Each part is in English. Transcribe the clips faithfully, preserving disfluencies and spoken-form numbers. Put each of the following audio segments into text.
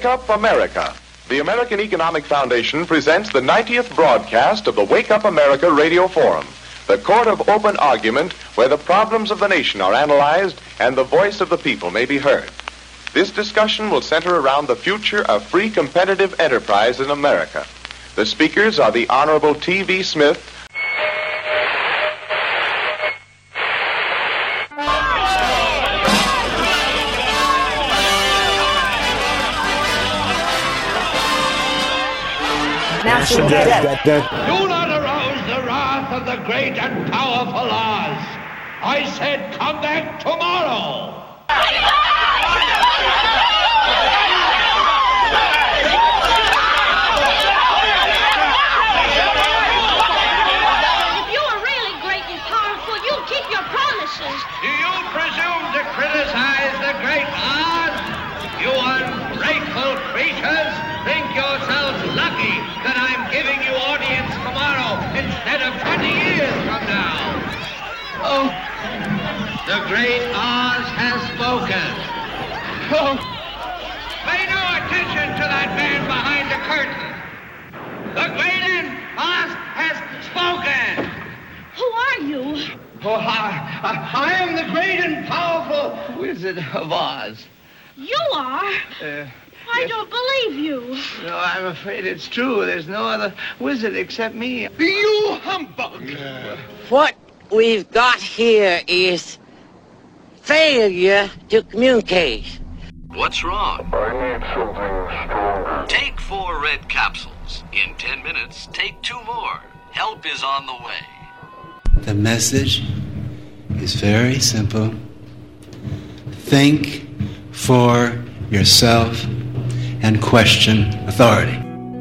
Wake Up America. The American Economic Foundation presents the ninetieth broadcast of the Wake Up America Radio Forum, the court of open argument where the problems of the nation are analyzed and the voice of the people may be heard. This discussion will center around the future of free competitive enterprise in America. The speakers are the Honorable T V Smith, National debt. Do not arouse the wrath of the great and powerful Oz. I said come back tomorrow. If you are really great and powerful, you'll keep your promises. Do you presume to criticize the great Oz? You ungrateful creatures think yourselves lucky that I'm giving you audience tomorrow instead of twenty years from now. Oh, the great Oz has spoken. Oh, pay no attention to that man behind the curtain. The great Oz has spoken. Who are you? Oh, I, I, I am the great and powerful Wizard of Oz. You are? Uh, I yes. don't believe you. No, I'm afraid it's true. There's no other wizard except me. You humbug! What we've got here is failure to communicate. What's wrong? I need something stronger. Take four red capsules. In ten minutes, take two more. Help is on the way. The message is very simple. Think for yourself and question authority.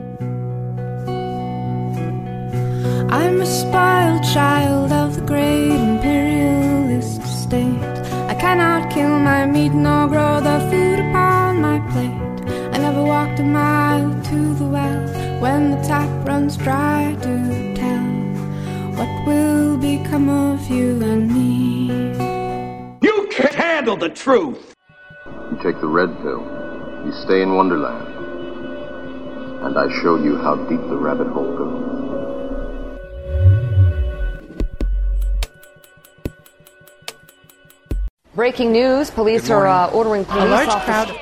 I'm a spoiled child of the great imperialist state. I cannot kill my meat nor grow the food upon my plate. I never walked a mile to the well. When the tap runs dry, do tell what will become of you and me. You can't handle the truth! You take the red pill, you stay in Wonderland, and I show you how deep the rabbit hole goes. Breaking news, police are uh, ordering police A large officers... crowd...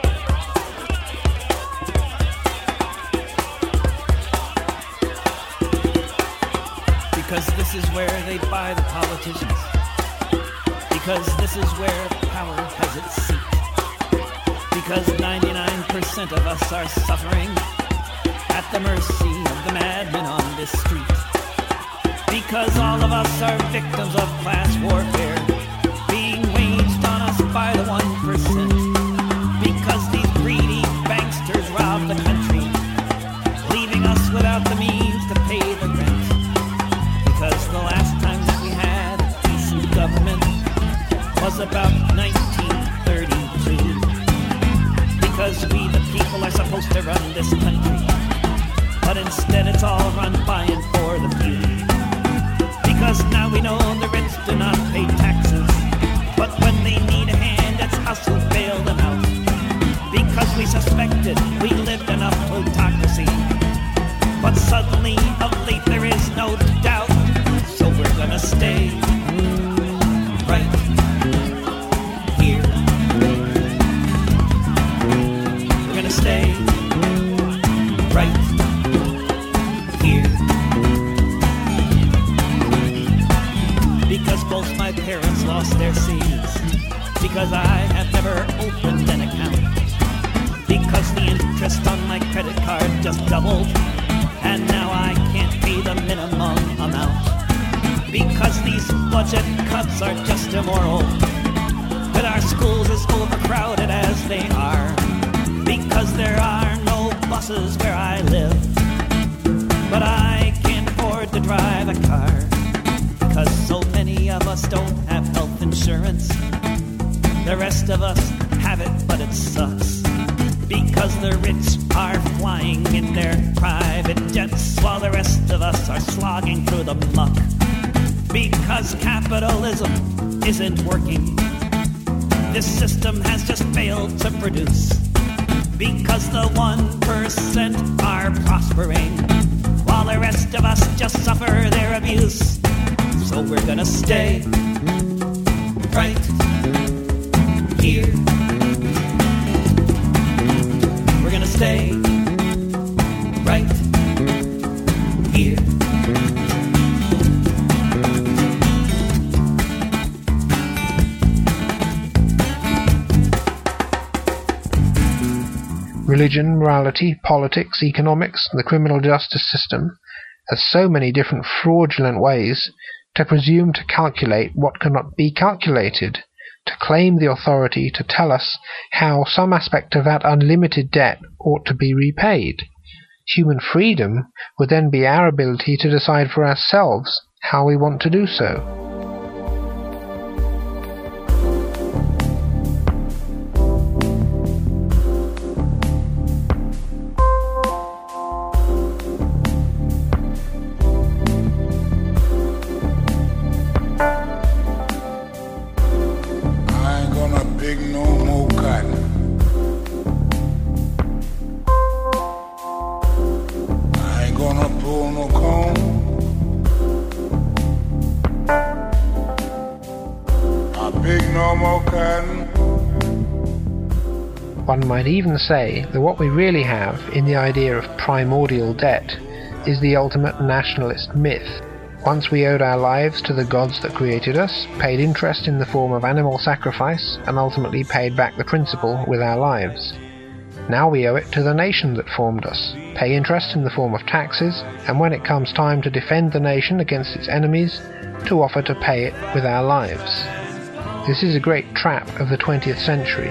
Because this is where they buy the politicians. Because this is where power has its seat. Because ninety-nine percent of us are suffering at the mercy of the madmen on this street. Because all of us are victims of class warfare being waged on us by the one percent. Because these greedy banksters rob the country, leaving us without the means to pay the rent. Because the last time that we had a decent government was about nineteen thirty-two. Because we the people are supposed to run this country, but instead it's all run by and for the few. Because now we know the rich do not pay taxes, but when they need a hand it's us who bail them out. Because we suspected we lived in a plutocracy, but suddenly of late there is no doubt, so we're gonna stay right here. We're gonna stay right here. Because both my parents lost their savings. Because I have never opened an account. Because the interest on my credit card just doubled, and now I can't pay the minimum amount. Because these budget cuts are just immoral, but our schools as overcrowded as they are. Because there are no buses where I live, but I can't afford to drive a car. Because so many of us don't have health insurance. The rest of us have it, but it sucks. Because the rich are flying in their private jets, while the rest of us are slogging through the muck. Because capitalism isn't working. This system has just failed to produce Because the one percent are prospering, while the rest of us just suffer their abuse. So we're gonna stay right here. We're gonna stay right here. Religion, morality, politics, economics, and the criminal justice system has so many different fraudulent ways to presume to calculate what cannot be calculated, to claim the authority to tell us how some aspect of that unlimited debt ought to be repaid. Human freedom would then be our ability to decide for ourselves how we want to do so. One might even say that what we really have in the idea of primordial debt is the ultimate nationalist myth. Once we owed our lives to the gods that created us, paid interest in the form of animal sacrifice, and ultimately paid back the principal with our lives. Now we owe it to the nation that formed us, pay interest in the form of taxes, and when it comes time to defend the nation against its enemies, to offer to pay it with our lives. This is a great trap of the twentieth century.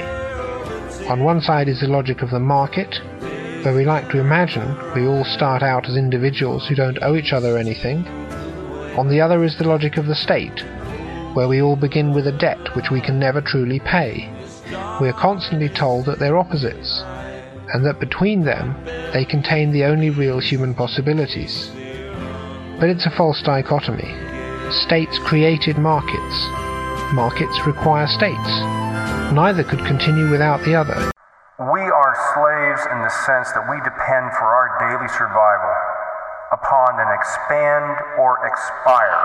On one side is the logic of the market, where we like to imagine we all start out as individuals who don't owe each other anything. On the other is the logic of the state, where we all begin with a debt which we can never truly pay. We are constantly told that they're opposites, and that between them they contain the only real human possibilities. But it's a false dichotomy. States created markets. Markets require states. Neither could continue without the other. We are slaves in the sense that we depend for our daily survival upon an expand or expire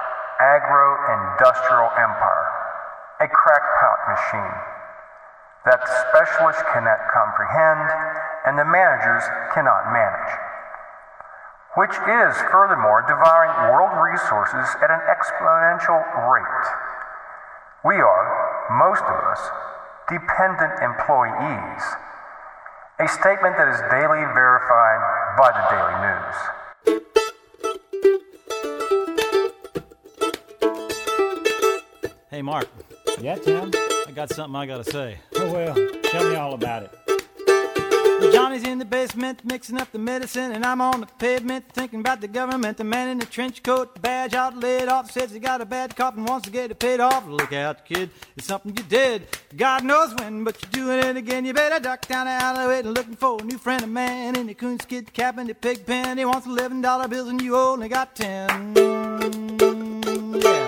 agro-industrial empire, a crackpot machine that specialists cannot comprehend and the managers cannot manage, which is furthermore devouring world resources at an exponential rate. We are, most of us, dependent employees, a statement that is daily verified by the Daily News. Hey, Mark. Yeah, Tim? I got something I gotta say. Oh, well, tell me all about it. Johnny's in the basement mixing up the medicine, and I'm on the pavement thinking about the government. The man in the trench coat, the badge out, laid off, says he got a bad cough and wants to get it paid off. Look out, kid, it's something you did. God knows when, but you're doing it again. You better duck down the alleyway and looking for a new friend of man in the coonskid cap and the pig pen. He wants eleven dollar bills and you only got ten. Yeah.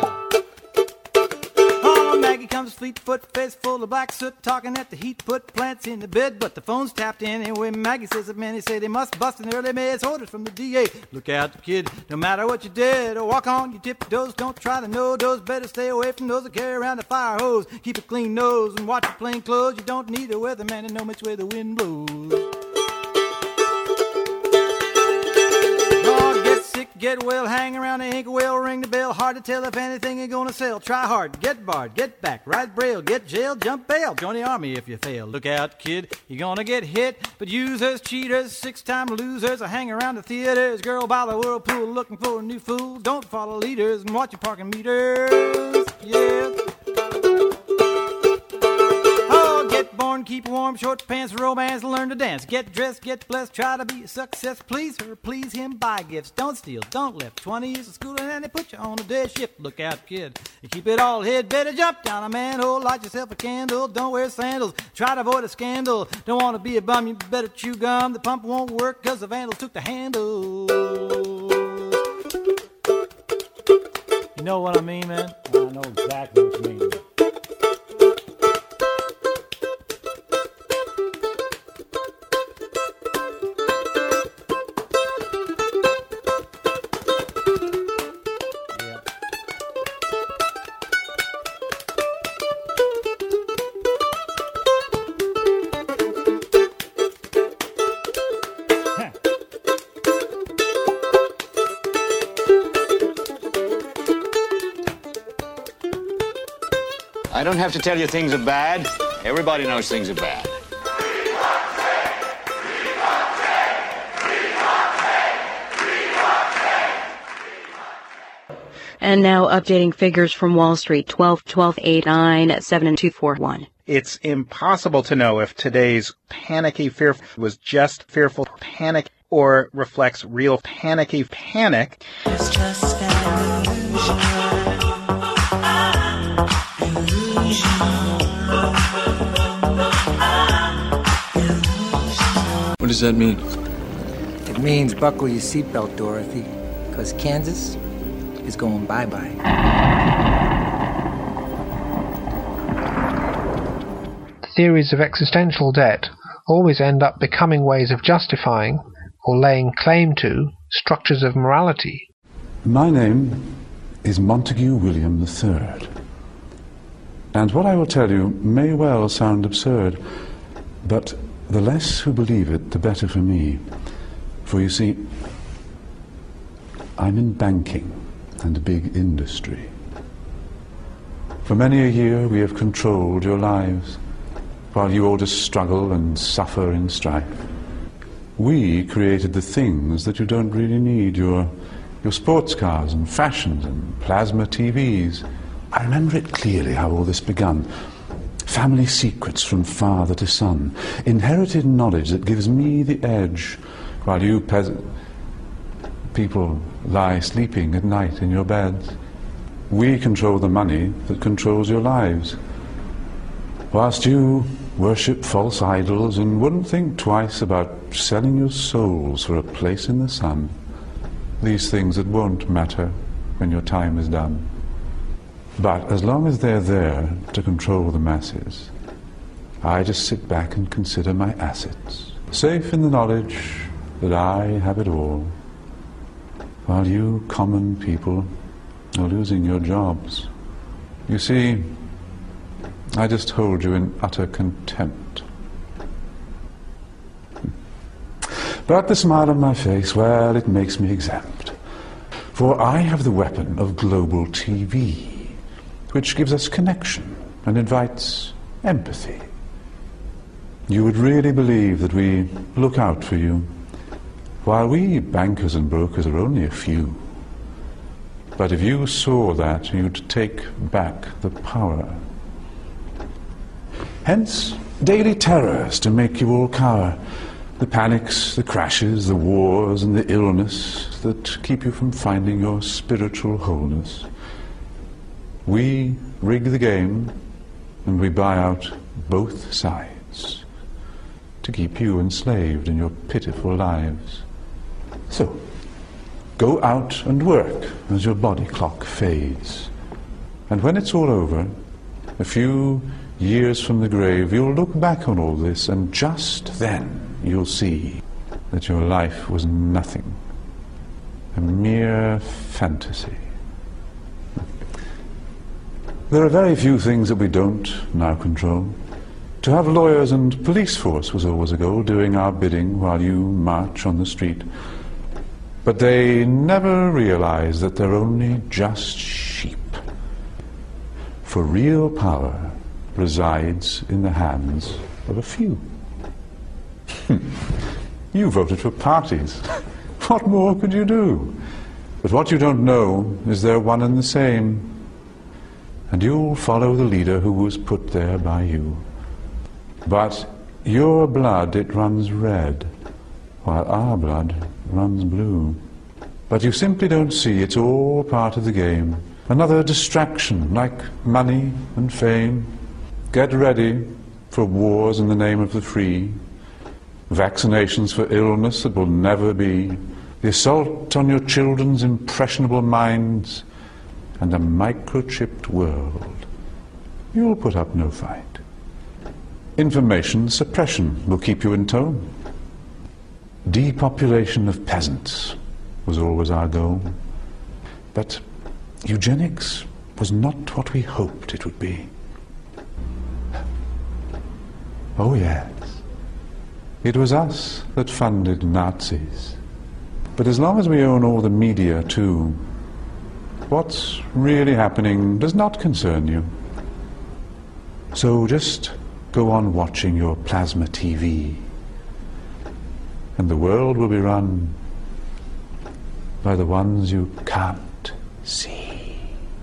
Maggie comes fleet-foot, face full of black soot, talking at the heat, put plants in the bed, but the phone's tapped in anyway. Maggie says that many say they must bust an early May's orders from the D A. Look out, kid, no matter what you did, or walk on your tiptoes, don't try to know those, better stay away from those that carry around a fire hose. Keep a clean nose and watch your plain clothes, you don't need a weatherman to know which way the wind blows. Get well, hang around the ink well, ring the bell. Hard to tell if anything ain't gonna sell. Try hard, get barred, get back, ride braille, get jail, jump bail. Join the army if you fail. Look out, kid, you're gonna get hit. But users, cheaters, six-time losers, I hang around the theaters. Girl by the whirlpool looking for a new fool. Don't follow leaders and watch your parking meters. Yeah. Born, keep warm, short pants, romance, learn to dance. Get dressed, get blessed, try to be a success. Please her, please him, buy gifts. Don't steal, don't lift. Twenty years of schooling and they put you on a day shift. Look out, kid, you keep it all hid. Better jump down a manhole, light yourself a candle. Don't wear sandals, try to avoid a scandal. Don't want to be a bum, you better chew gum. The pump won't work cause the vandals took the handle. You know what I mean, man? I know exactly what you mean. I don't have to tell you things are bad. Everybody knows things are bad. And now updating figures from Wall Street, twelve, twelve, eight, nine, seven, and two, four, one. It's impossible to know if today's panicky fear was just fearful panic or reflects real panicky panic. It's just an illusion. What does that mean? It means buckle your seatbelt, Dorothy, because Kansas is going bye-bye. Theories of existential debt always end up becoming ways of justifying or laying claim to structures of morality. My name is Montague William the Third, and what I will tell you may well sound absurd, but the less who believe it, the better for me. For you see, I'm in banking and big industry. For many a year we have controlled your lives, while you all just struggle and suffer in strife. We created the things that you don't really need, your, your sports cars and fashions and plasma T Vs. I remember it clearly how all this begun. Family secrets from father to son, inherited knowledge that gives me the edge, while you peasant people lie sleeping at night in your beds. We control the money that controls your lives, whilst you worship false idols and wouldn't think twice about selling your souls for a place in the sun. These things that won't matter when your time is done. But as long as they're there to control the masses, I just sit back and consider my assets, safe in the knowledge that I have it all, while you common people are losing your jobs. You see, I just hold you in utter contempt. But the smile on my face, well, it makes me exempt. For I have the weapon of global T V, which gives us connection and invites empathy. You would really believe that we look out for you, while we bankers and brokers are only a few. But if you saw that, you'd take back the power. Hence, daily terrors to make you all cower. The panics, the crashes, the wars, and the illness that keep you from finding your spiritual wholeness. We rig the game, and we buy out both sides to keep you enslaved in your pitiful lives. So, go out and work as your body clock fades. And when it's all over, a few years from the grave, you'll look back on all this, and just then you'll see that your life was nothing, a mere fantasy. There are very few things that we don't now control. To have lawyers and police force was always a goal, doing our bidding while you march on the street. But they never realize that they're only just sheep. For real power resides in the hands of a few. You voted for parties. What more could you do? But what you don't know is they're one and the same. And you'll follow the leader who was put there by you. But your blood, it runs red, while our blood runs blue. But you simply don't see it's all part of the game. Another distraction, like money and fame. Get ready for wars in the name of the free, vaccinations for illness that will never be, the assault on your children's impressionable minds, and a microchipped world. You'll put up no fight. Information suppression will keep you in tow. Depopulation of peasants was always our goal. But eugenics was not what we hoped it would be. Oh yes, it was us that funded Nazis. But as long as we own all the media too, what's really happening does not concern you. So just go on watching your plasma T V, and the world will be run by the ones you can't see.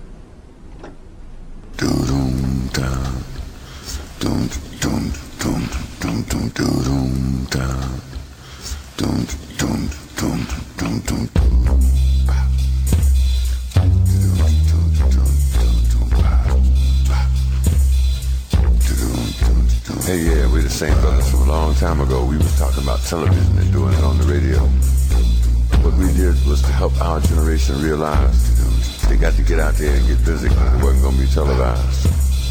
Dum dum dum dum dum dum dum dum dum dum dum dum dum dum dum. Hey, yeah, we're the same brothers from a long time ago. We was talking about television and doing it on the radio. What we did was to help our generation realize they got to get out there and get busy because it wasn't going to be televised.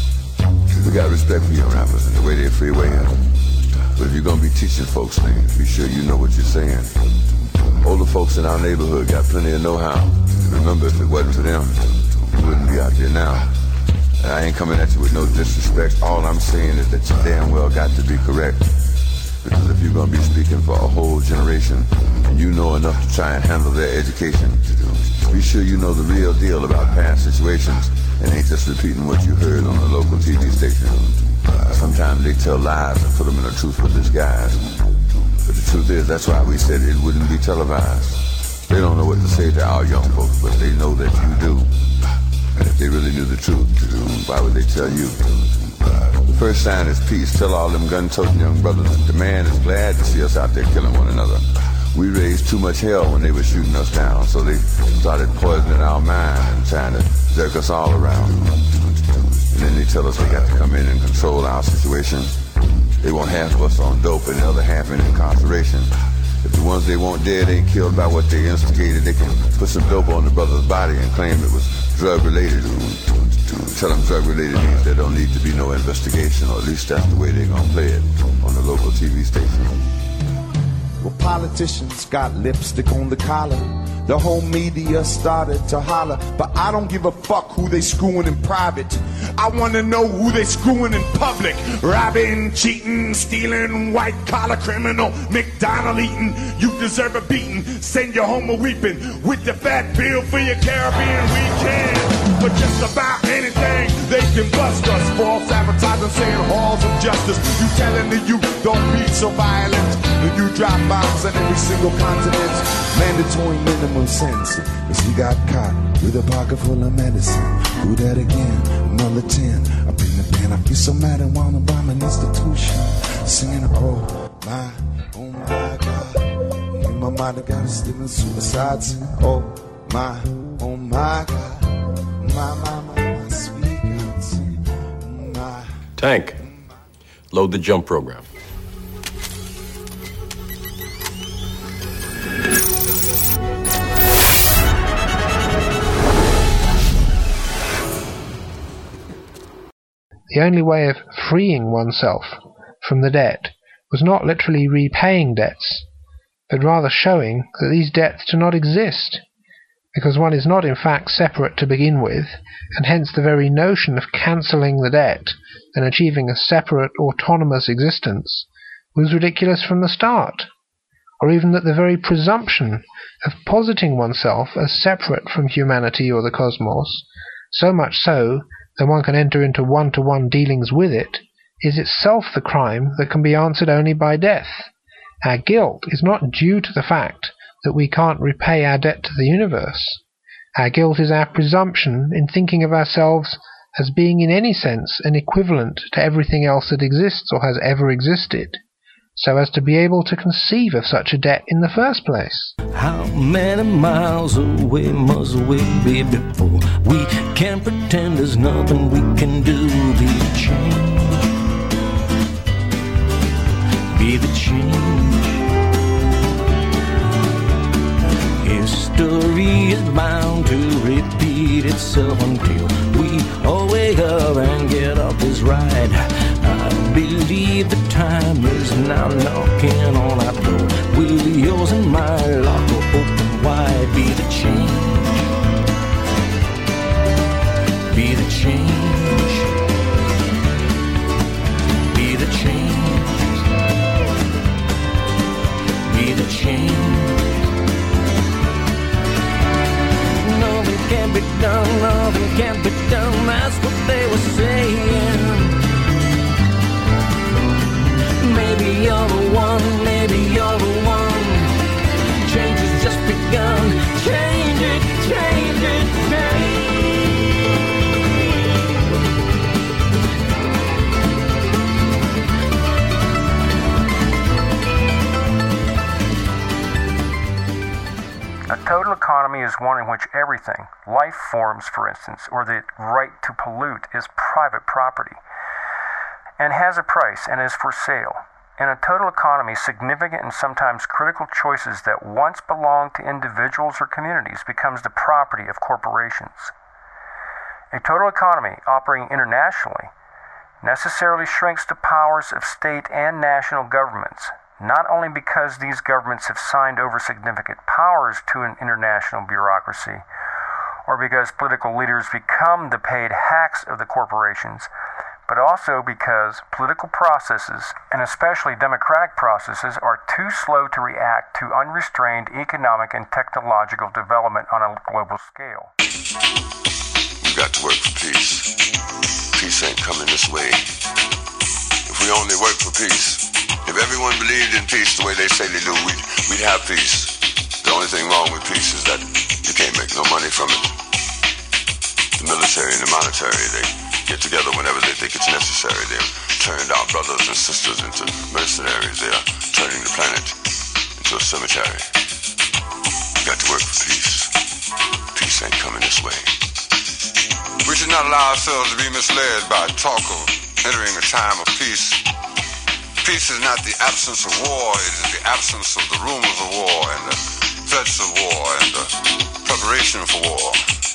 We got respect for your rappers and the way they're freewaying. But if you're going to be teaching folks things, be sure you know what you're saying. Older folks in our neighborhood got plenty of know-how. Remember, if it wasn't for them, you wouldn't be out there now. And I ain't coming at you with no disrespect. All I'm saying is that you damn well got to be correct. Because if you're going to be speaking for a whole generation, and you know enough to try and handle their education, be sure you know the real deal about past situations and ain't just repeating what you heard on the local T V station. Sometimes they tell lies and put them in a truthful disguise. But the truth is, that's why we said it wouldn't be televised. They don't know what to say to our young folks, but they know that you do. And if they really knew the truth, why would they tell you? The first sign is peace. Tell all them gun-toting young brothers that the man is glad to see us out there killing one another. We raised too much hell when they were shooting us down, so they started poisoning our mind and trying to jerk us all around. And then they tell us they got to come in and control our situation. They want half of us on dope and the other half in incarceration. If the ones they want dead ain't killed by what they instigated, they can put some dope on the brother's body and claim it was drug-related. Tell them drug-related means there don't need to be no investigation, or at least that's the way they're gonna play it on the local T V station. Well, politicians got lipstick on the collar. The whole media started to holler, but I don't give a fuck who they screwing in private. I wanna know who they screwing in public. Robbing, cheating, stealing, white collar criminal, McDonald eating. You deserve a beating. Send your home a weeping with the fat bill for your Caribbean weekend. For just about anything, they can bust us. False advertising saying halls of justice. You telling the youth don't be so violent. When you drop bombs on every single continent. Mandatory minimum sentence, cause he got caught with a pocket full of medicine. Who that again? Another ten. Up in the pen, I feel so mad and wanna bomb an institution. Singing, oh my, oh my God. In my mind I got a stealing suicide scene. Oh my, oh my God. My, my, my, my sweet God. Oh my. Tank, load the jump program. The only way of freeing oneself from the debt was not literally repaying debts, but rather showing that these debts do not exist, because one is not in fact separate to begin with, and hence the very notion of cancelling the debt and achieving a separate autonomous existence was ridiculous from the start, or even that the very presumption of positing oneself as separate from humanity or the cosmos, so much so that one can enter into one-to-one dealings with it, is itself the crime that can be answered only by death. Our guilt is not due to the fact that we can't repay our debt to the universe. Our guilt is our presumption in thinking of ourselves as being in any sense an equivalent to everything else that exists or has ever existed, so as to be able to conceive of such a debt in the first place. How many miles away must we be before we can pretend there's nothing we can do? Be the change, be the change. History is bound to repeat itself until we all wake up and get off this ride. I believe the time is now knocking on our door. Will yours and my locker open wide? Be the change, be the change, be the change, be the change. Nothing can be done, nothing can be done, that's what they were saying. everything. Life forms, for instance, or the right to pollute is private property and has a price and is for sale. In a total economy, significant and sometimes critical choices that once belonged to individuals or communities becomes the property of corporations. A total economy operating internationally necessarily shrinks the powers of state and national governments, not only because these governments have signed over significant powers to an international bureaucracy, or because political leaders become the paid hacks of the corporations, but also because political processes, and especially democratic processes, are too slow to react to unrestrained economic and technological development on a global scale. We've got to work for peace. Peace ain't coming this way. If we only work for peace, if everyone believed in peace the way they say they do, we'd, we'd have peace. The only thing wrong with peace is that you can't make no money from it. The military and the monetary, they get together whenever they think it's necessary. They've turned our brothers and sisters into mercenaries. They are turning the planet into a cemetery. We've got to work for peace. Peace ain't coming this way. We should not allow ourselves to be misled by talk of entering a time of peace. Peace is not the absence of war. It is the absence of the rumors of war and the threats of war and the preparation for war.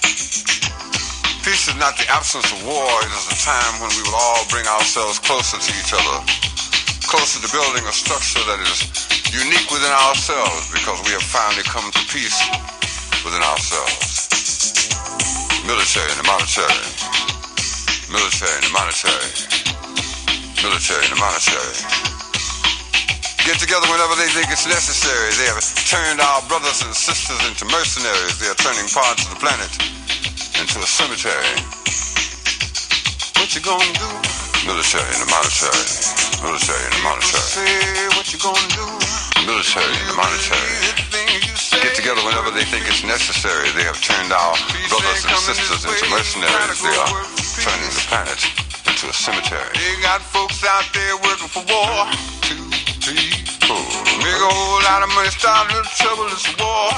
Peace is not the absence of war. It is a time when we will all bring ourselves closer to each other, closer to building a structure that is unique within ourselves because we have finally come to peace within ourselves. Military and the monetary, military and the monetary, military and the monetary. Get together whenever they think it's necessary. They have turned our brothers and sisters into mercenaries. They are turning parts of the planet into a cemetery. What you gonna do? Military and the monetary. Military and the monetary. Say what you gonna do? Military and the monetary. Get together whenever they think it's necessary. They have turned our brothers and sisters into mercenaries. They are turning the planet into a cemetery. They got folks out there working for war. Two, three, four. Make a whole lot of money, start a little trouble, it's war.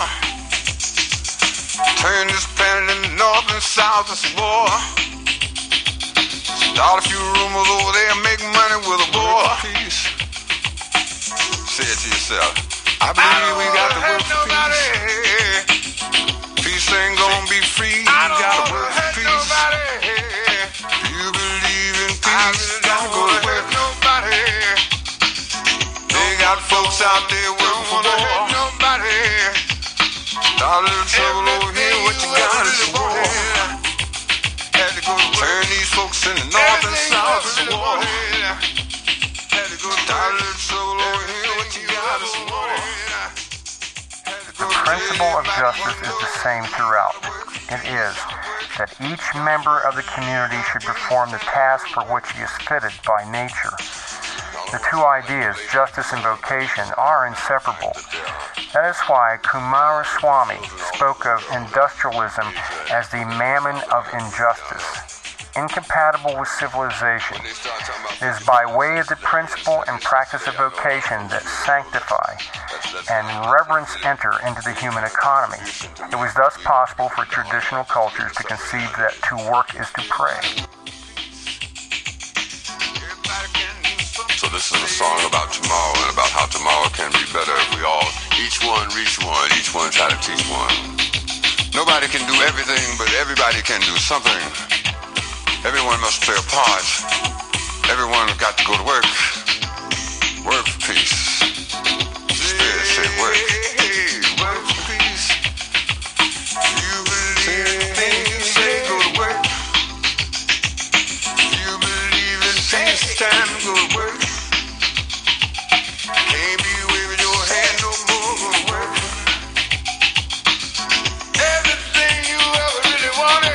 Turn this planet in the north and south, it's a war. Start a few rumors over there, make money with a war. Peace. Say it to yourself. I believe I we got to work for peace. Peace ain't gonna be free. You gotta work for peace. Nobody. You believe in peace, gotta go to work. Nobody. They got folks out there working for war. Nobody. Start a little trouble over here, what you got is a war. Had to go turn these folks in the north and south is a war. Had to go start a little trouble over here, what you got is a war. The principle of justice is the same throughout. It is that each member of the community should perform the task for which he is fitted by nature. The two ideas, justice and vocation, are inseparable. That is why Coomaraswamy spoke of industrialism as the mammon of injustice, incompatible with civilization. It is by way of the principle and practice of vocation that sanctify and reverence enter into the human economy. It was thus possible for traditional cultures to conceive that to work is to pray. So this is a song about tomorrow and about how tomorrow can be better if we all, each one reach one, each one try to teach one. Nobody can do everything, but everybody can do something. Everyone must play a part. Everyone's got to go to work. Work for peace. Spirit say work. Work for peace. You believe in things you say, go to work. You believe in peace, time to go to work. Can't be waving your hand no more, go to work. Everything you ever really wanted.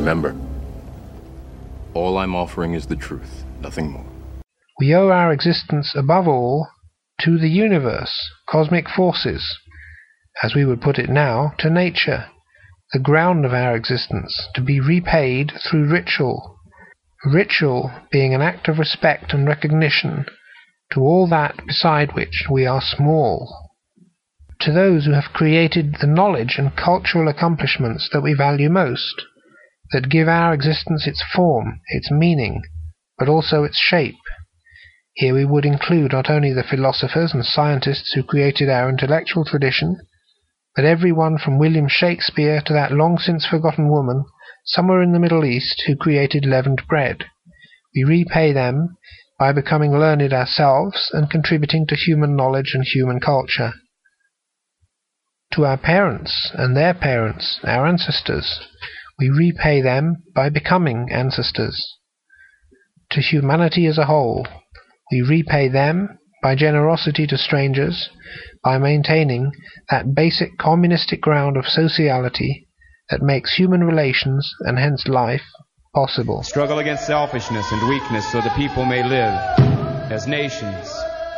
Remember, all I'm offering is the truth, nothing more. We owe our existence above all to the universe, cosmic forces, as we would put it now, to nature, the ground of our existence, to be repaid through ritual. Ritual being an act of respect and recognition to all that beside which we are small, to those who have created the knowledge and cultural accomplishments that we value most, that give our existence its form, its meaning, but also its shape. Here we would include not only the philosophers and scientists who created our intellectual tradition, but everyone from William Shakespeare to that long-since forgotten woman somewhere in the Middle East who created leavened bread. We repay them by becoming learned ourselves and contributing to human knowledge and human culture. To our parents and their parents, our ancestors, we repay them by becoming ancestors. To humanity as a whole, we repay them by generosity to strangers, by maintaining that basic communistic ground of sociality that makes human relations, and hence life, possible. Struggle against selfishness and weakness so the people may live as nations.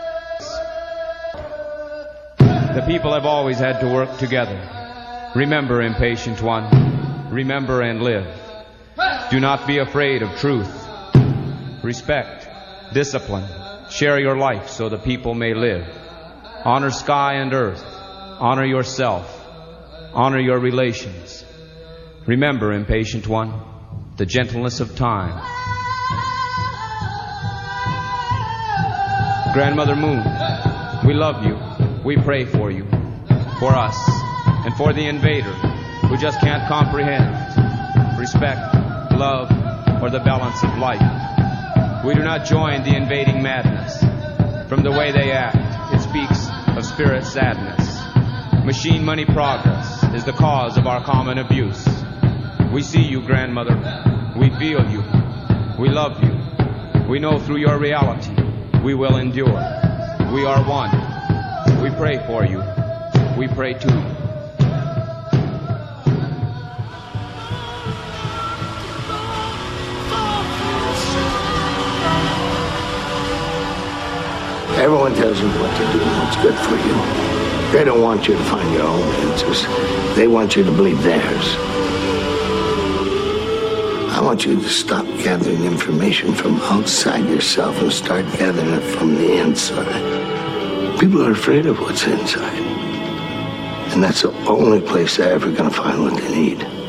The people have always had to work together. Remember, impatient one, remember and live. Do not be afraid of truth. Respect, discipline, share your life so the people may live. Honor sky and earth. Honor yourself. Honor your relations. Remember, impatient one, the gentleness of time. Grandmother Moon, we love you. We pray for you, for us, and for the invader who just can't comprehend respect, love, or the balance of life. We do not join the invading madness. From the way they act, it speaks of spirit sadness. Machine money progress is the cause of our common abuse. We see you, grandmother. We feel you. We love you. We know through your reality we will endure. We are one. We pray for you. We pray to you. Everyone tells you what to do and what's good for you. They don't want you to find your own answers. They want you to believe theirs. I want you to stop gathering information from outside yourself and start gathering it from the inside. People are afraid of what's inside. And that's the only place they're ever going to find what they need.